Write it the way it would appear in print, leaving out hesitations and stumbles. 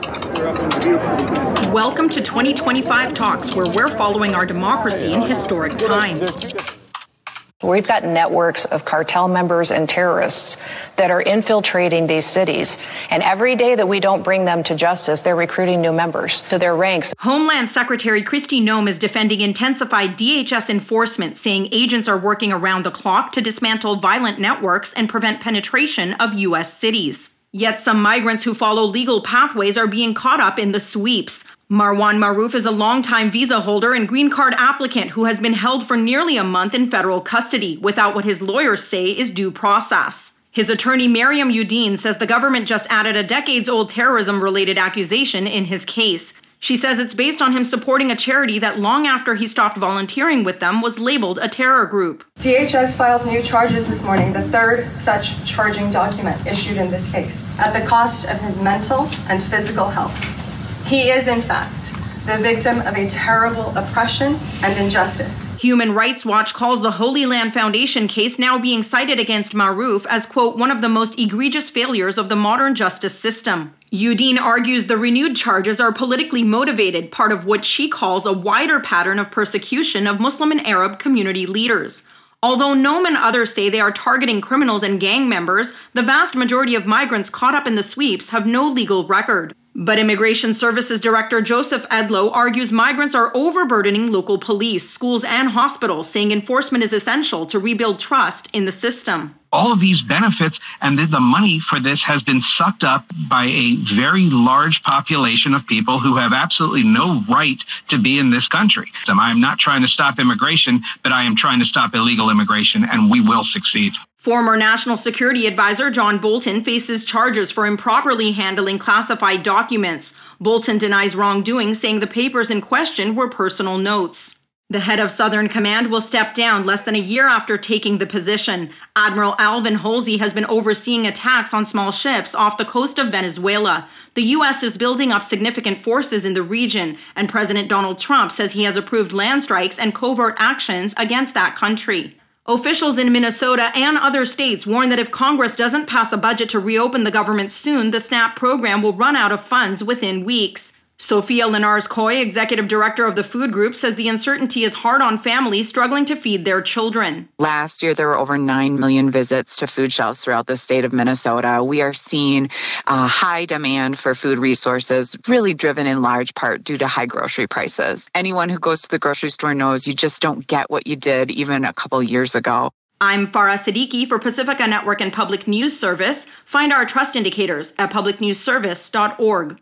Welcome to 2025 Talks, where we're following our democracy in historic times. We've got networks of cartel members and terrorists that are infiltrating these cities. And every day that we don't bring them to justice, they're recruiting new members to their ranks. Homeland Secretary Kristi Noem is defending intensified DHS enforcement, saying agents are working around the clock to dismantle violent networks and prevent penetration of U.S. cities. Yet some migrants who follow legal pathways are being caught up in the sweeps. Marwan Maroof is a longtime visa holder and green card applicant who has been held for nearly a month in federal custody without what his lawyers say is due process. His attorney, Mariam Udine, says the government just added a decades-old terrorism-related accusation in his case. She says it's based on him supporting a charity that long after he stopped volunteering with them was labeled a terror group. DHS filed new charges this morning, the third such charging document issued in this case, at the cost of his mental and physical health. He is, in fact, the victim of a terrible oppression and injustice. Human Rights Watch calls the Holy Land Foundation case now being cited against Maroof as, quote, one of the most egregious failures of the modern justice system. Udine argues the renewed charges are politically motivated, part of what she calls a wider pattern of persecution of Muslim and Arab community leaders. Although Noem and others say they are targeting criminals and gang members, the vast majority of migrants caught up in the sweeps have no legal record. But Immigration Services Director Joseph Edlow argues migrants are overburdening local police, schools, and hospitals, saying enforcement is essential to rebuild trust in the system. All of these benefits and the money for this has been sucked up by a very large population of people who have absolutely no right to be in this country. I am not trying to stop immigration, but I am trying to stop illegal immigration, and we will succeed. Former National Security Advisor John Bolton faces charges for improperly handling classified documents. Bolton denies wrongdoing, saying the papers in question were personal notes. The head of Southern Command will step down less than a year after taking the position. Admiral Alvin Holsey has been overseeing attacks on small ships off the coast of Venezuela. The U.S. is building up significant forces in the region, and President Donald Trump says he has approved land strikes and covert actions against that country. Officials in Minnesota and other states warn that if Congress doesn't pass a budget to reopen the government soon, the SNAP program will run out of funds within weeks. Sophia Linares-Coy, executive director of the food group, says the uncertainty is hard on families struggling to feed their children. Last year, there were over 9 million visits to food shelves throughout the state of Minnesota. We are seeing high demand for food resources, really driven in large part due to high grocery prices. Anyone who goes to the grocery store knows you just don't get what you did even a couple years ago. I'm Farah Siddiqui for Pacifica Network and Public News Service. Find our trust indicators at publicnewsservice.org.